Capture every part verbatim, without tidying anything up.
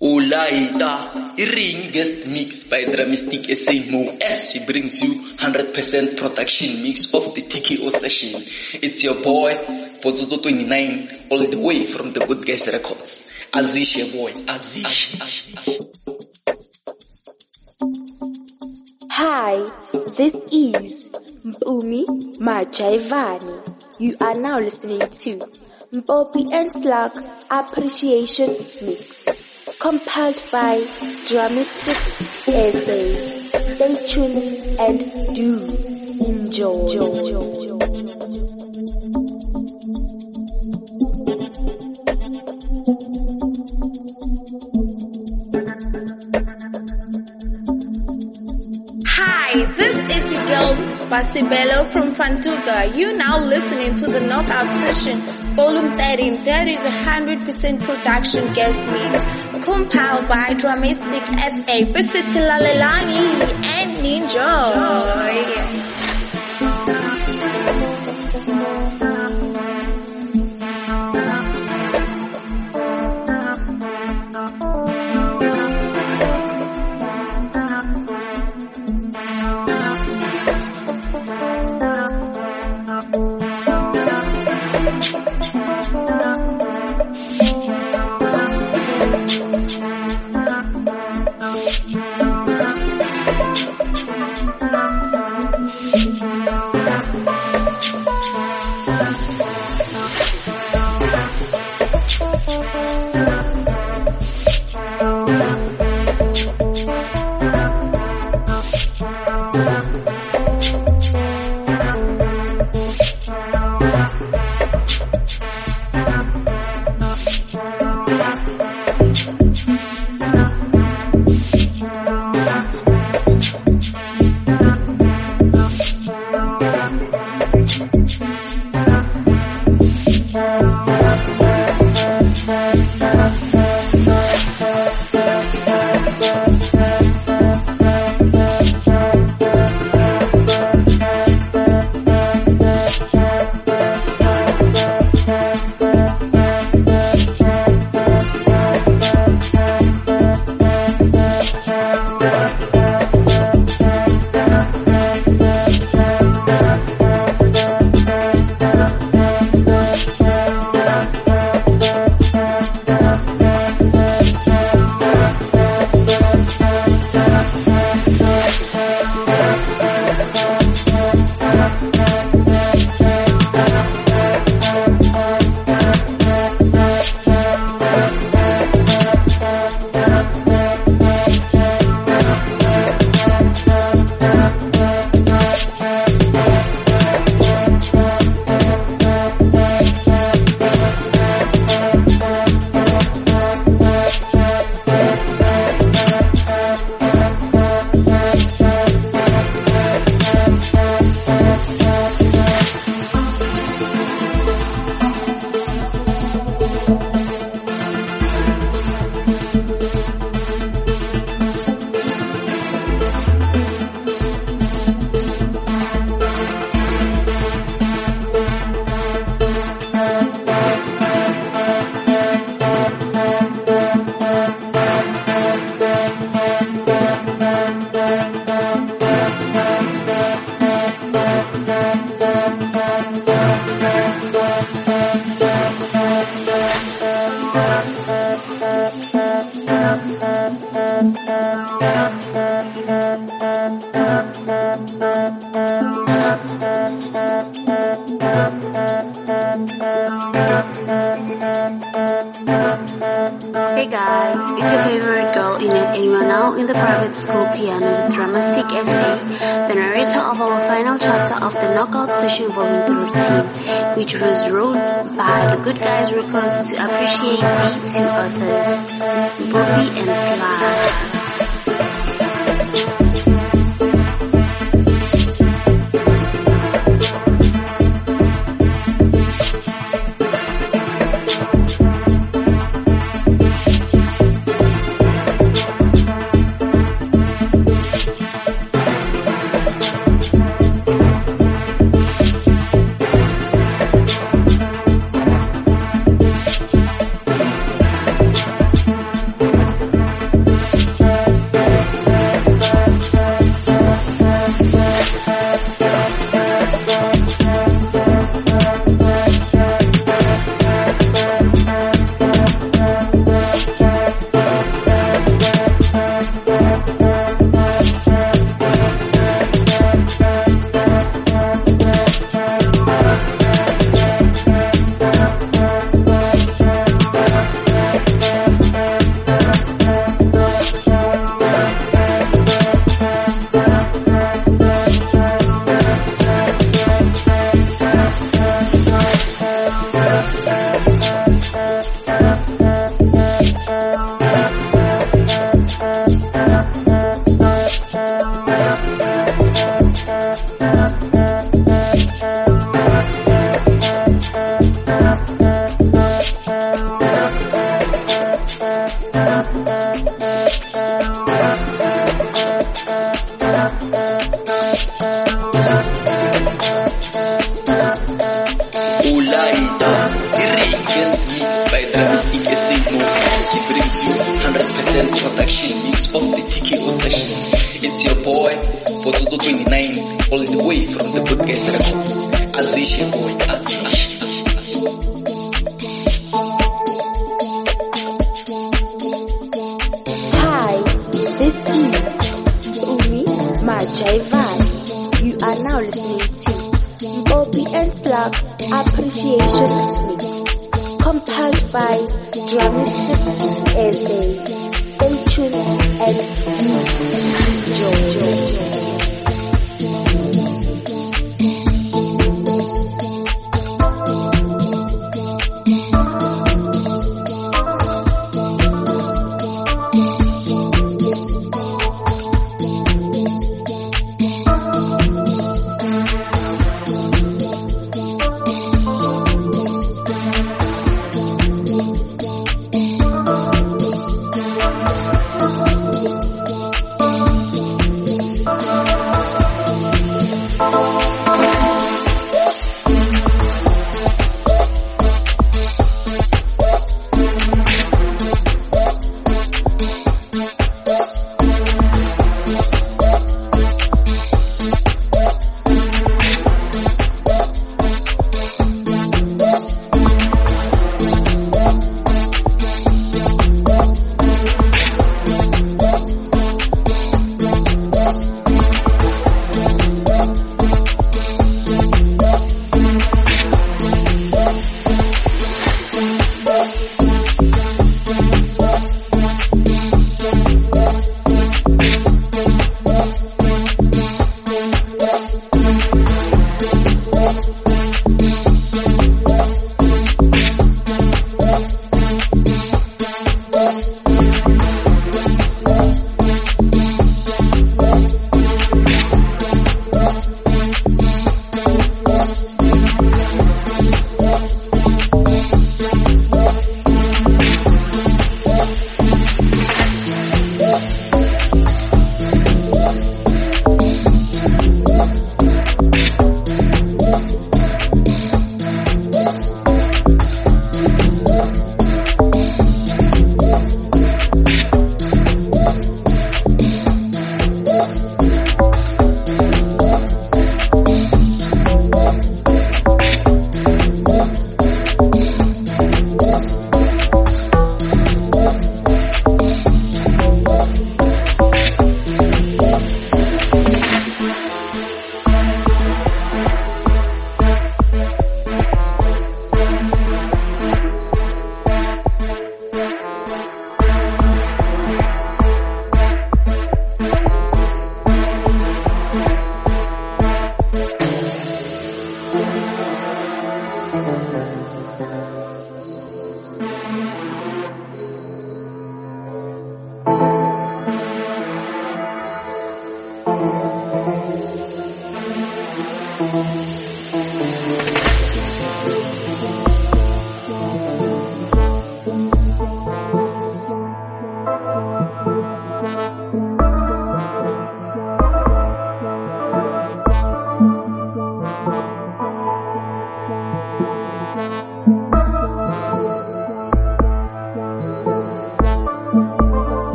Olaita, Ring guest mix by Dramistic S A Mo S. He brings you one hundred percent production mix of the T K O session. It's your boy, Pozoto twenty-nine, all the way from the Good Guys Records. Azish, your boy, Azish. Hi, this is Mpumi Majaivani. You are now listening to Mpopi and Slug Appreciation Mix, compiled by Dramistic S A. Stay tuned and do enjoy. Hi, this is your girl Basibello from Fantuga. You now listening to the Knockout Session, Volume thirteen. That is a one hundred percent production guest mix, compiled by Dramistic S A. Visit Lalelani and enjoy. Hey guys, it's your favorite girl Inet, and you are now in the private school piano with Dramistic S A, the narrator of our final chapter of the Knockout Session Volume thirteen, which was wrote by the Good Guys Records to appreciate the two authors, Bobby and Slug. Ulaida, the request mixed by Dramistic S A Mo S. He brings you one hundred percent production mix of the T K O session. It's your boy, Pototo twenty-nine, all the way from the podcast records. Azish your boy, Azish. Hi, this is Umi Majaivani. You are now listening to Bobby and Slug Appreciation Mix, compiled by Dramistic S A. Stay tuned and enjoy.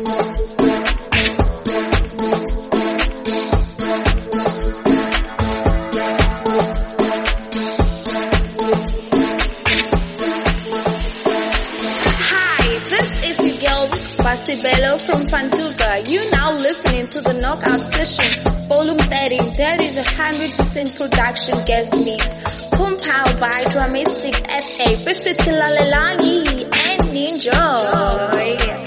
Basibelo from Fantuga. You now listening to the Knockout Session, Volume thirty. That is a one hundred percent production guest mix, compiled by Dramistic S A. Bisiti Lalelani and enjoy.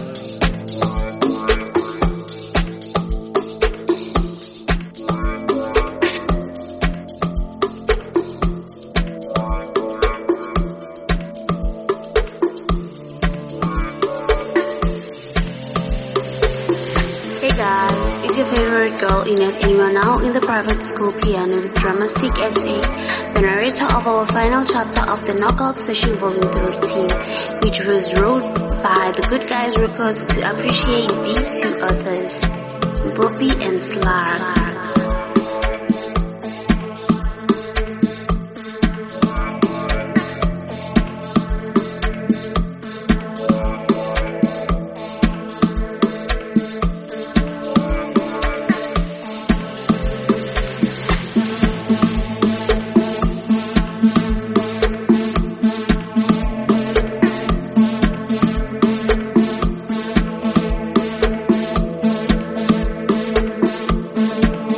Guys, it's your favorite girl Inet, and you are now in the private school piano with Dramistic S A, the narrator of our final chapter of the Knockout Session Volume thirteen, which was wrote by the Good Guys Records to appreciate the two authors, Bobby and Slark. Thank you.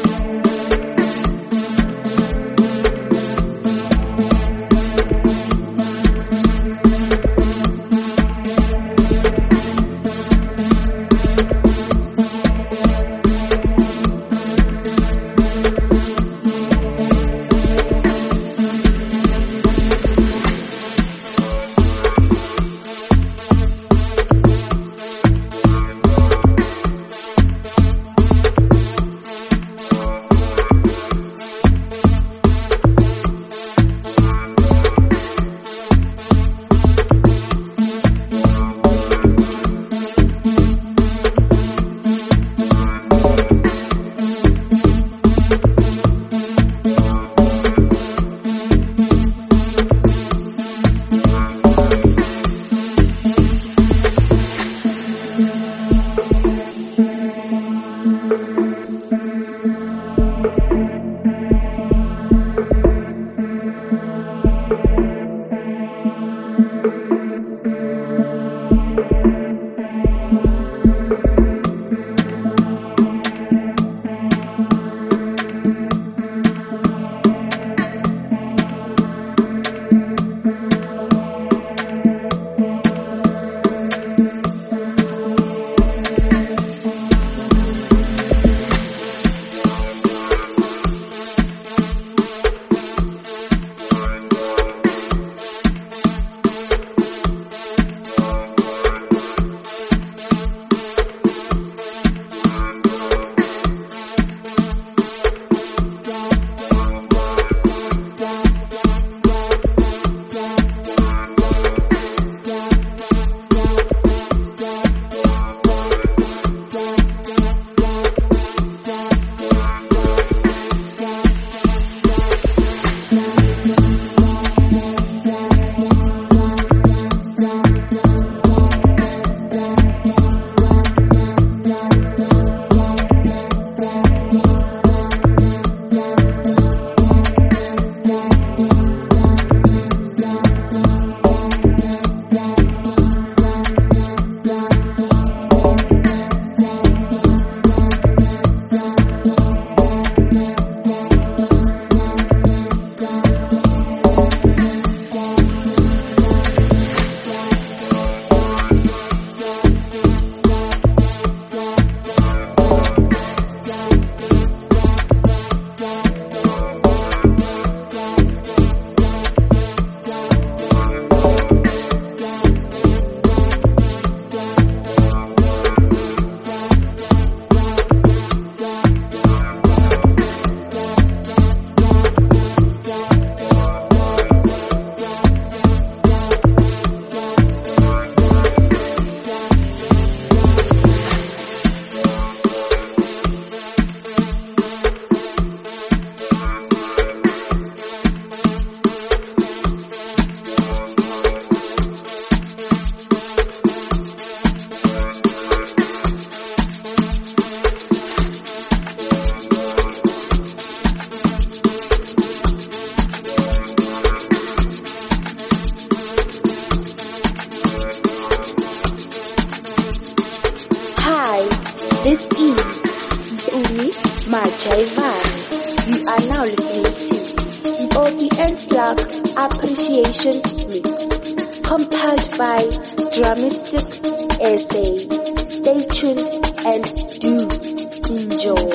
This is Umi Majaivani. You are now listening to Bobby and Slug Appreciation Mix, compiled by Dramistic S A. Stay tuned and do enjoy.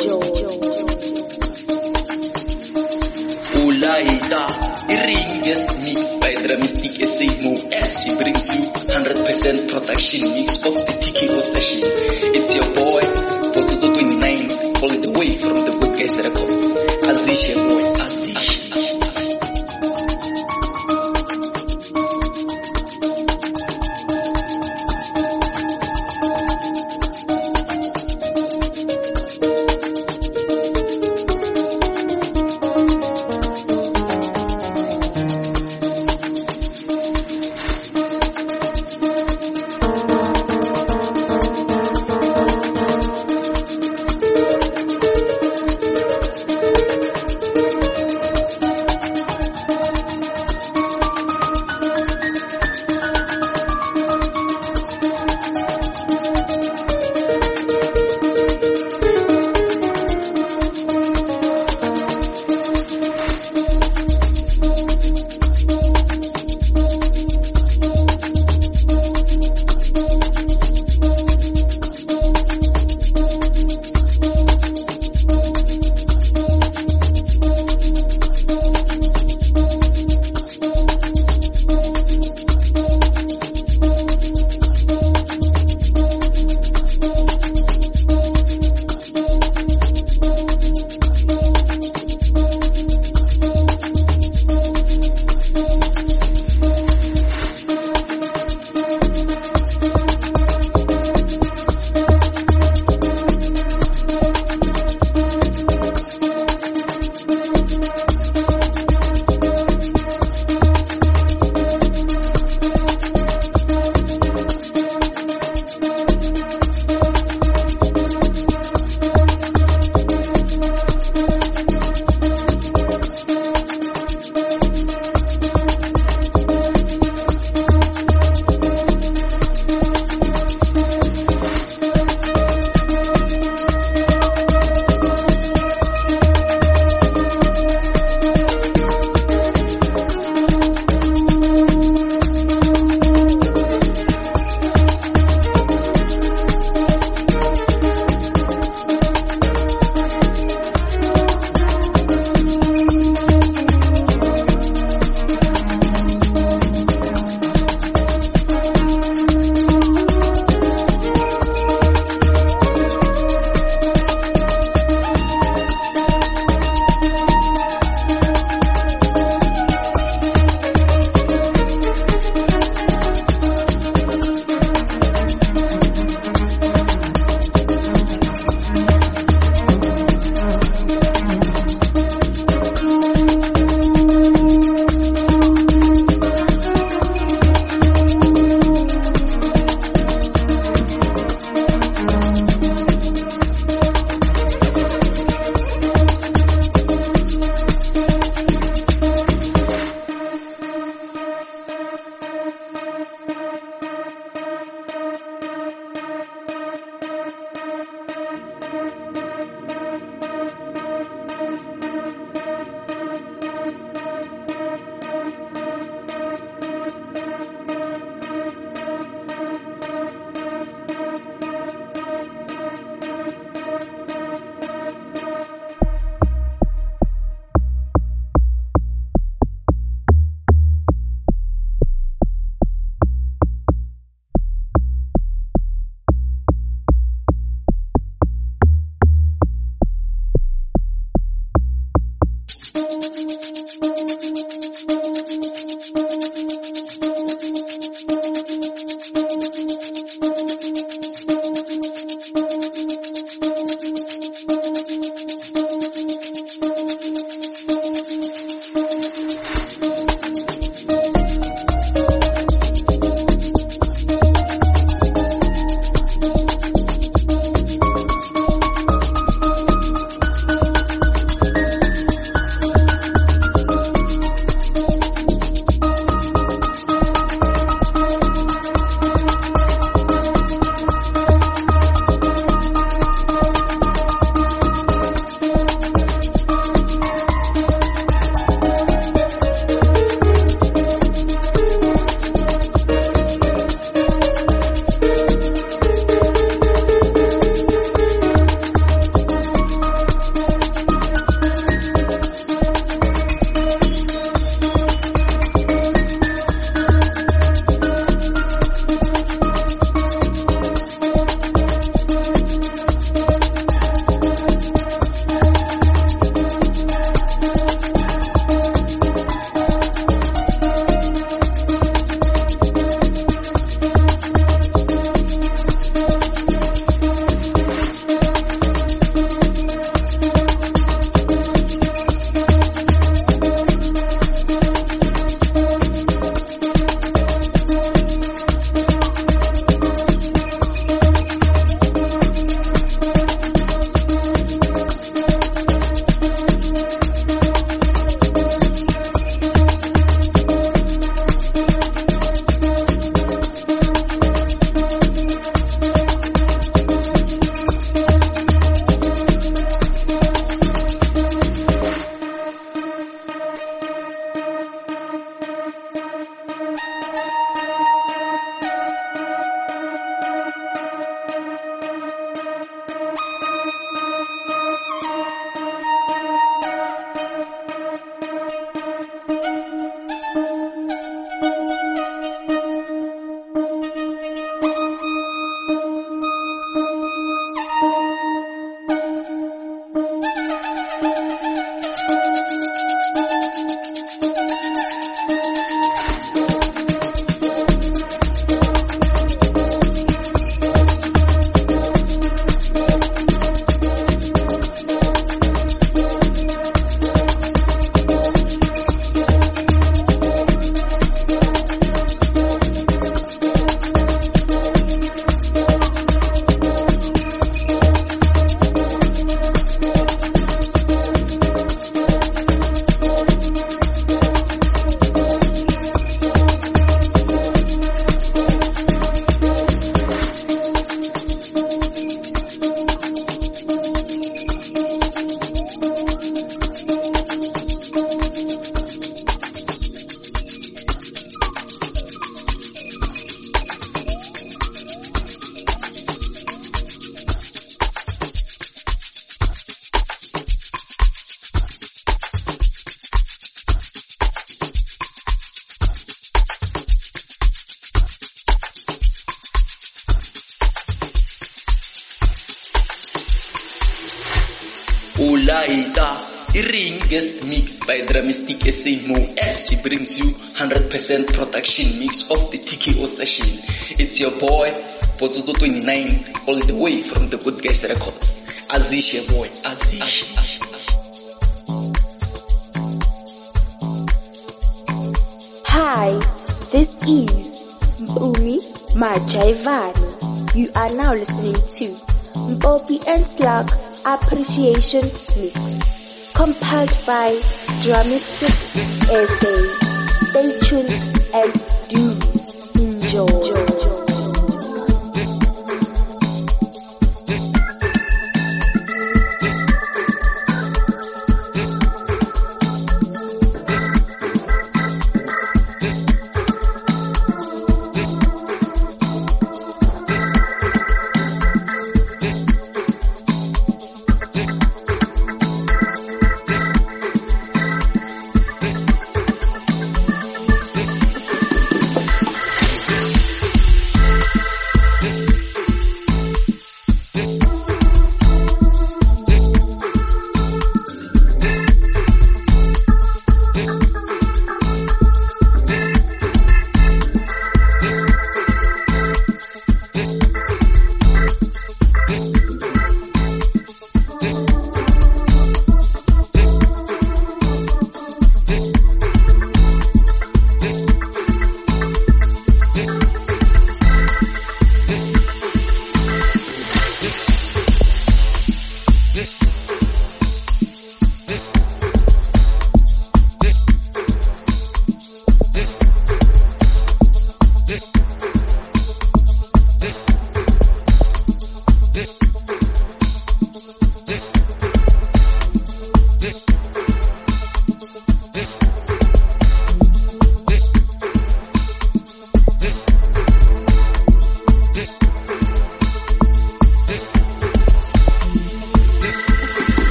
Ulaida, Ring Guest Mix by Dramistic S A Mo S. He brings you one hundred percent production mix of the T K O session. It's your boy, Potato twenty-nine, all the way from the Bookcase Records. Azish, your boy, Azish. Ulaita, Ring guest mix by Dramistic S A Mo S. He brings you one hundred percent production mix of the T K O session. It's your boy, Potsotso twenty-nine, all the way from the Good Guys Records. Azish, your boy, Azish. Hi, this is Mpumi Majaivani. You are now listening to Mpopi and Slug Appreciation Mix, compiled by Dramistic S A. Stay tuned and do enjoy.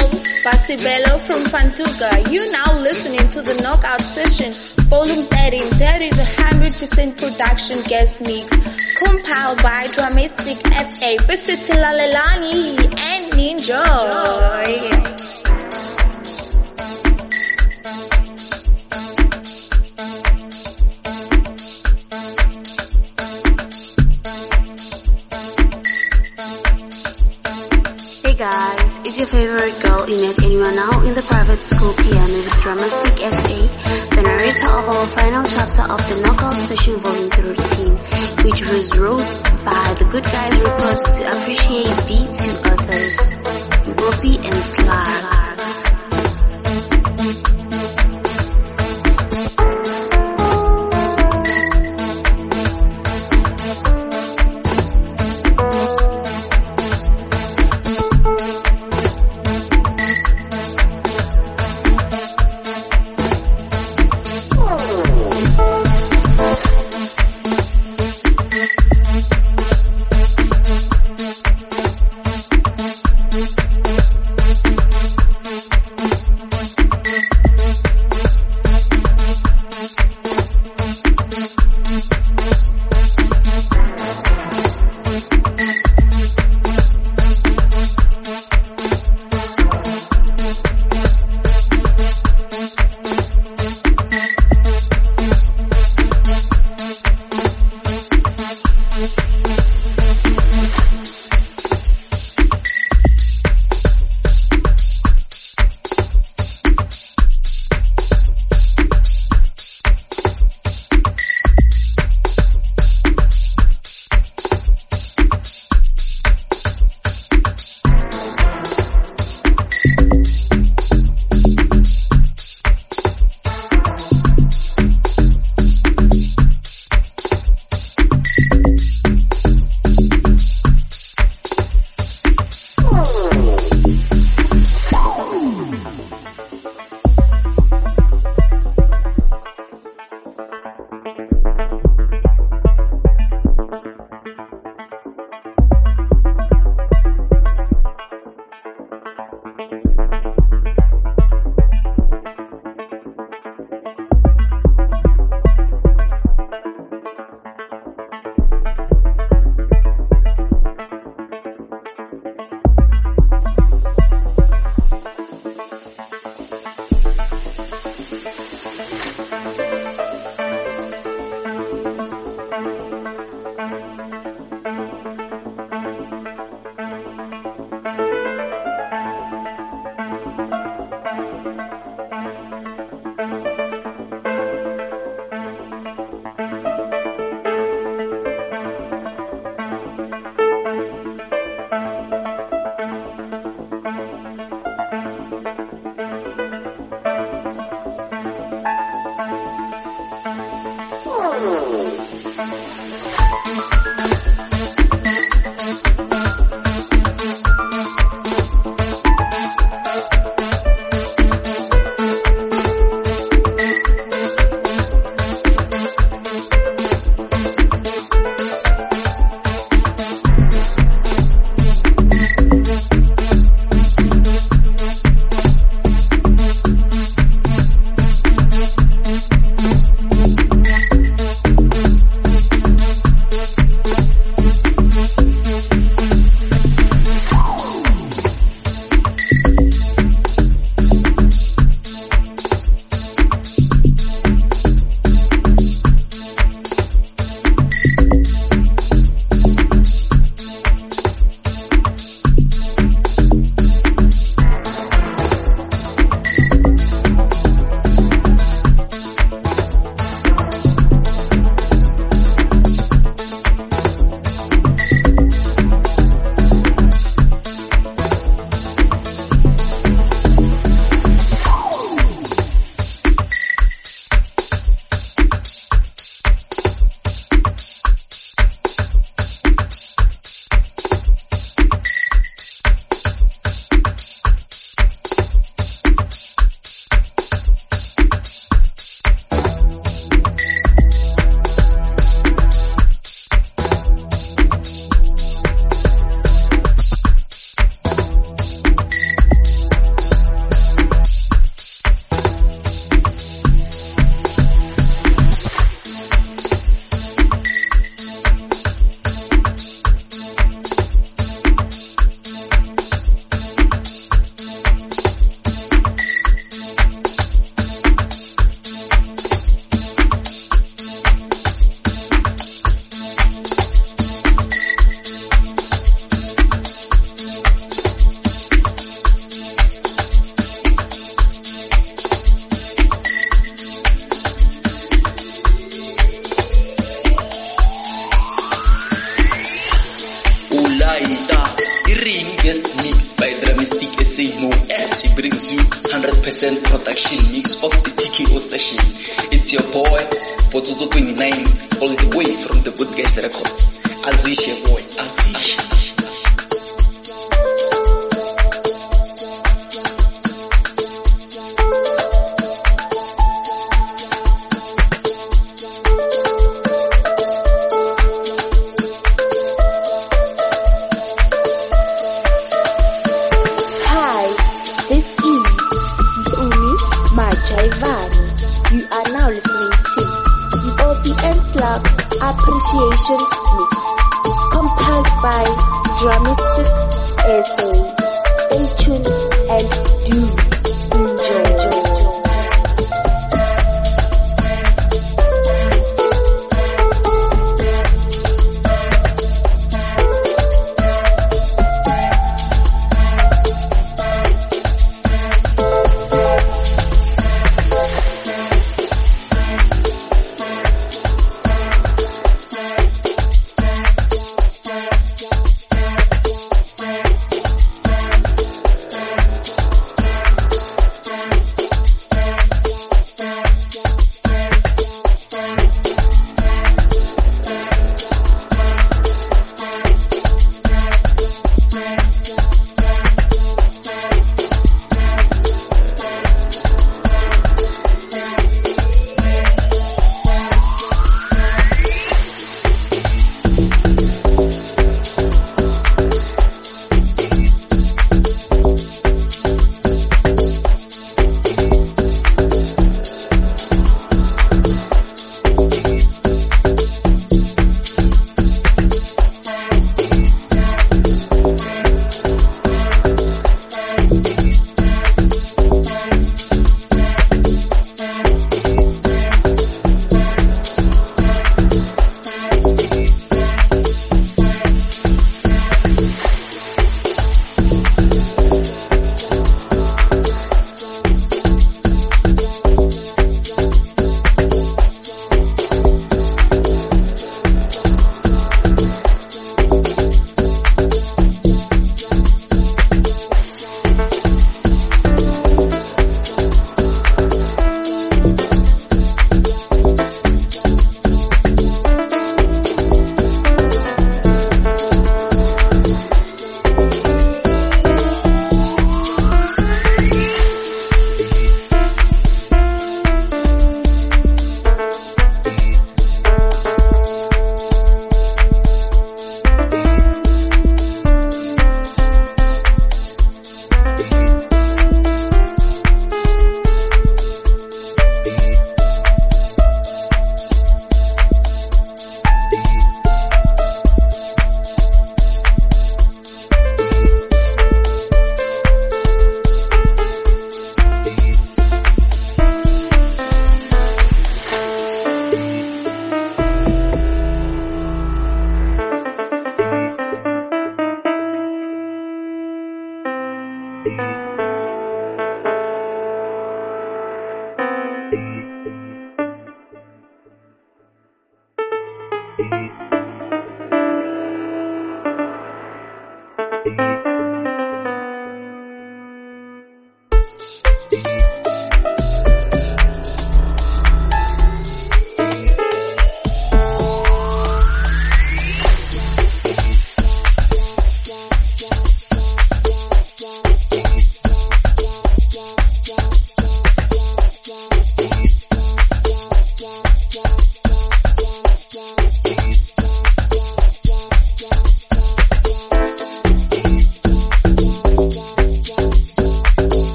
Basibelo from Fantuga. You now listening to the Knockout Session, Volume thirteen. That is a one hundred percent production guest mix, compiled by Dramistic S A. Visit Lalelani and enjoy. Guys, it's your favorite girl Inet, and you are now in the private school piano with Dramistic S A, the narrator of our final chapter of the Knockout Session Volume thirteen, which was wrote by the Good Guys Records to appreciate the two authors, Whoopi and Slag. S, he brings you one hundred percent production mix of the T K O session. It's your boy, Potsotso twenty-nine, all the way from the Good Guys Records. Azish, your boy, Azish. You are now listening to Mpopi and Slug Appreciation Mix, compiled by Dramistic S A. Stay tuned and do enjoy.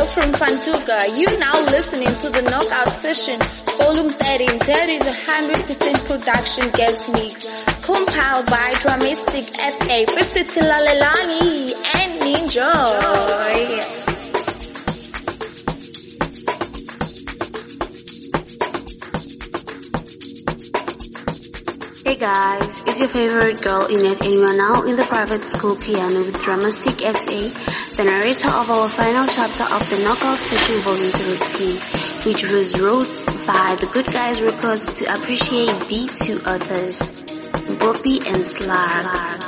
from Fantuga. You now listening to the Knockout Session, Volume thirteen. That is a one hundred percent production guest mix, compiled by Dramistic S A. Visit Lalelani and enjoy. Hey guys, it's your favorite girl Inet, and you are now in the private school piano with Dramistic S A, the narrator of our final chapter of the Knockout Session Volume thirteen, which was wrote by the Good Guys Records to appreciate the two authors, Bobby and Slark.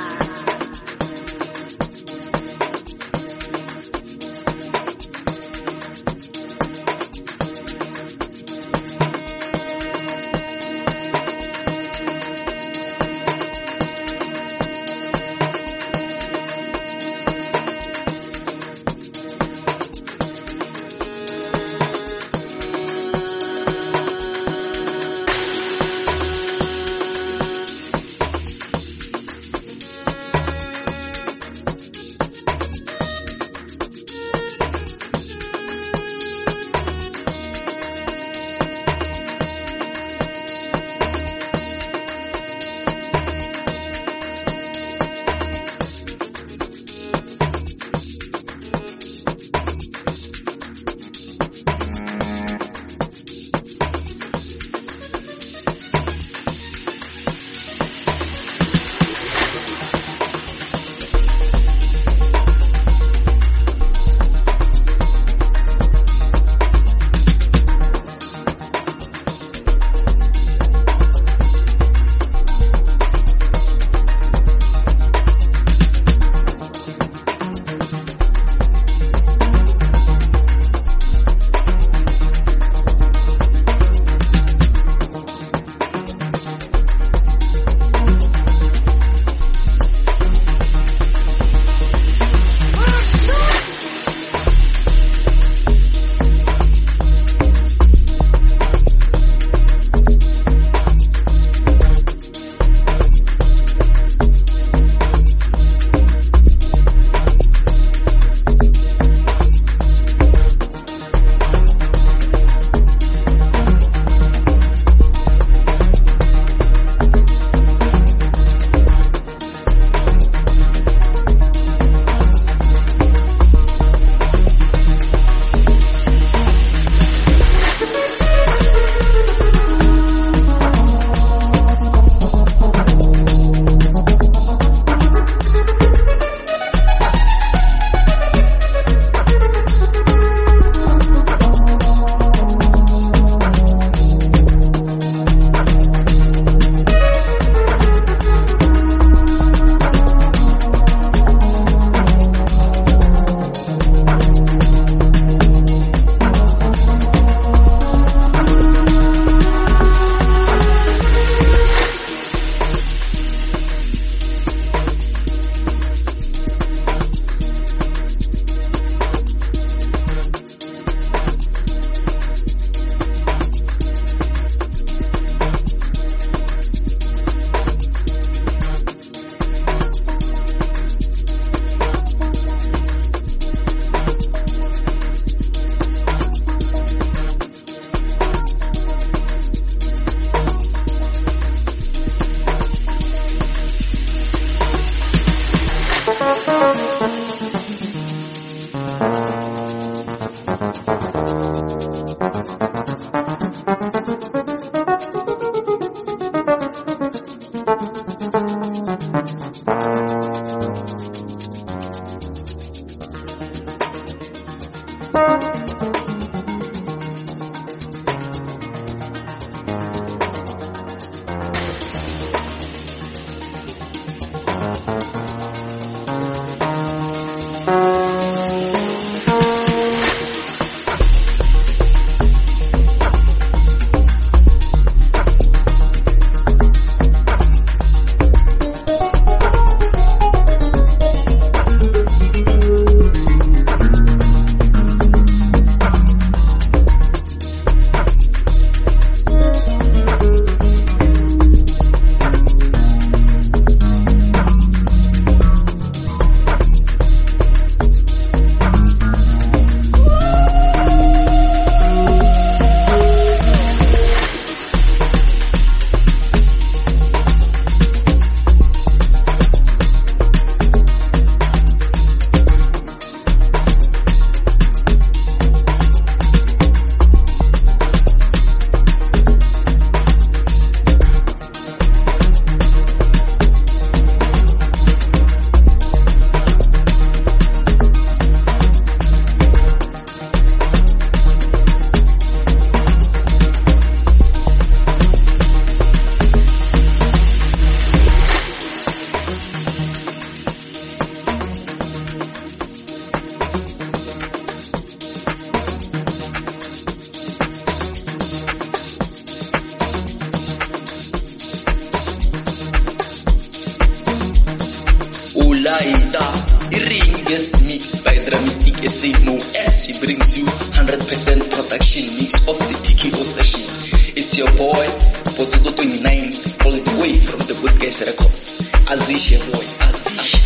S A Mo S. He brings you one hundred percent production mix of the T K O session. It's your boy, Potato twenty-nine, all the way from the Good Guys Records. Azish, your boy, Azish.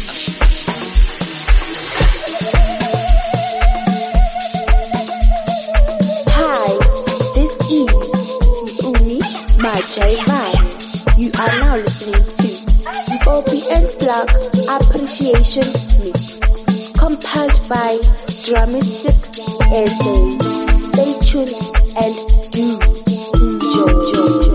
Hi, this is Umi Marjorie Vine. You are now listening to the O P N Slug Appreciation Mix, compiled by Dramistic S A. Stay tuned and do enjoy.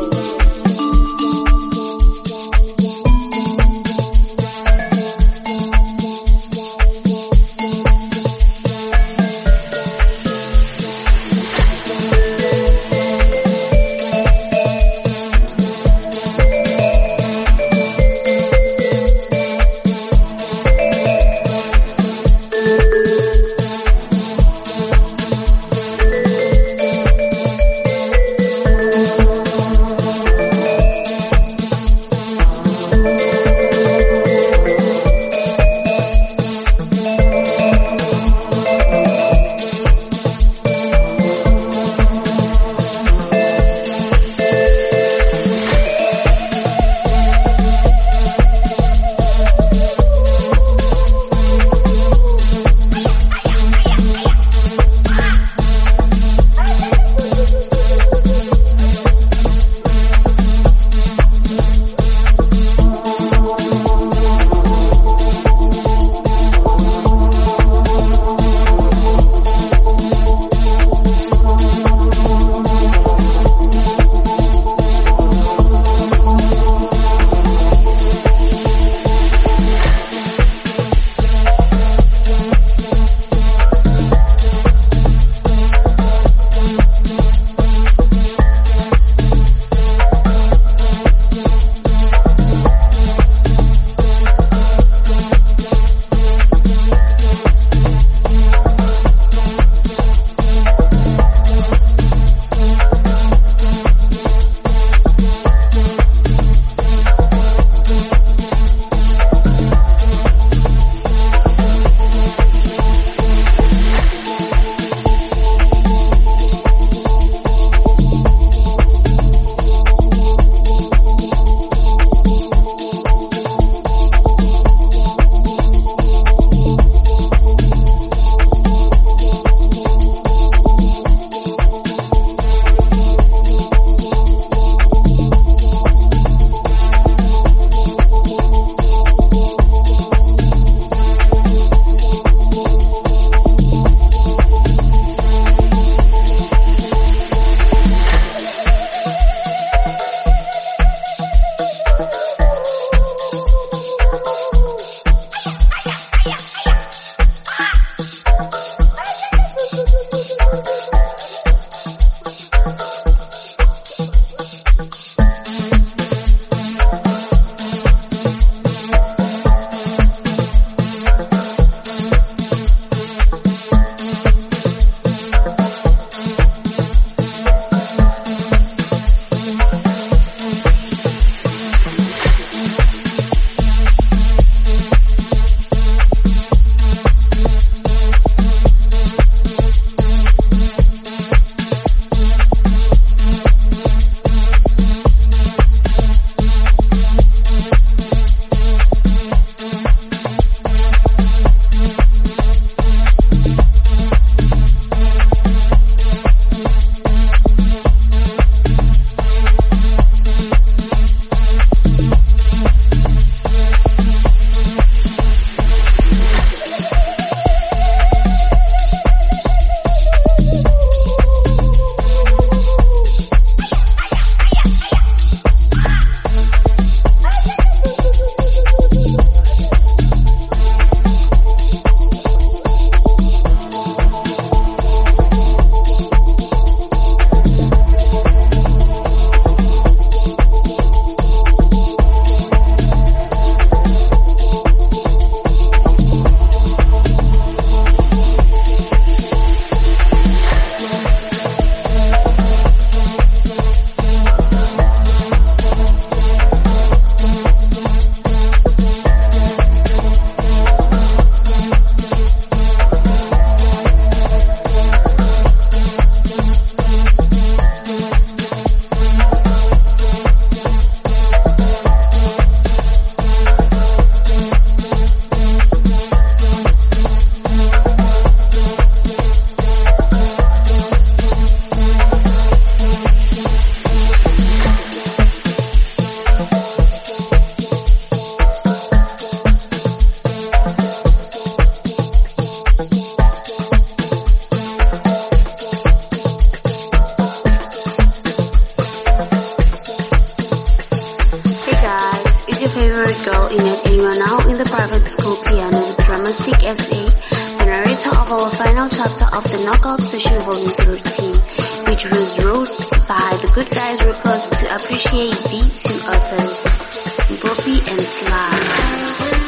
favorite girl in it, and you are now in the private school piano with Dramatic S A, the narrator of our final chapter of the Knockout Session Volume thirteen, which was wrote by the Good Guys Reports to appreciate the two authors, Bobby and Slug.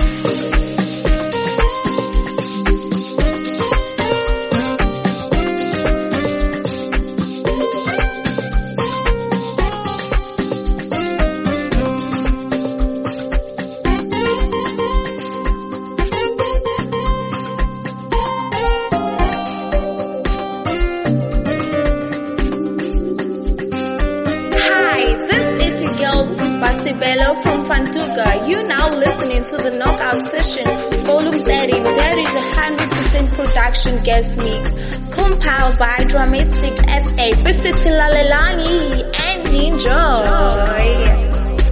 Basibello from Fantuga. You now listening to the Knockout Session, Volume thirteen. There is a one hundred percent production guest mix compiled by Dramatic S A. Bisiti Lalelani and enjoy.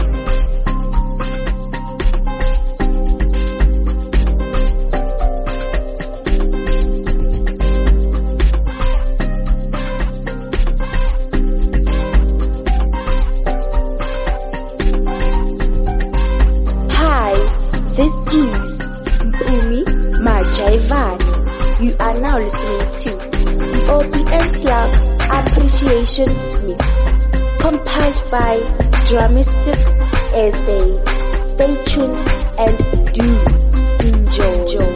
You are now listening to the O P and Slug Appreciation Mix, compiled by Dramatic S A. Stay tuned and do enjoy.